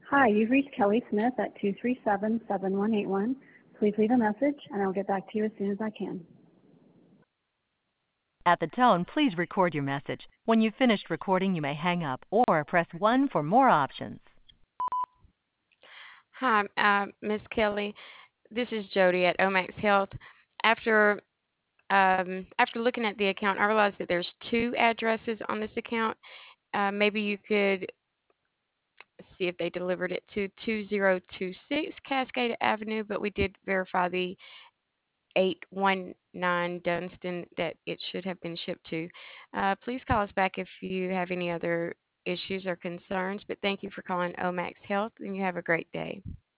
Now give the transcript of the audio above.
Hi, you've reached Kelly Smith at 237-7181. Please leave a message, and I'll get back to you as soon as I can. At the tone, please record your message. When you've finished recording, you may hang up or press 1 for more options. Hi, Miss Kelly. This is Jody at Omax Health. After after looking at the account, I realized that there's two addresses on this account. Maybe you could see if they delivered it to 2026 Cascade Avenue, but we did verify the 819 Dunstan that it should have been shipped to. Please call us back if you have any other issues or concerns, but thank you for calling Omax Health, and you have a great day.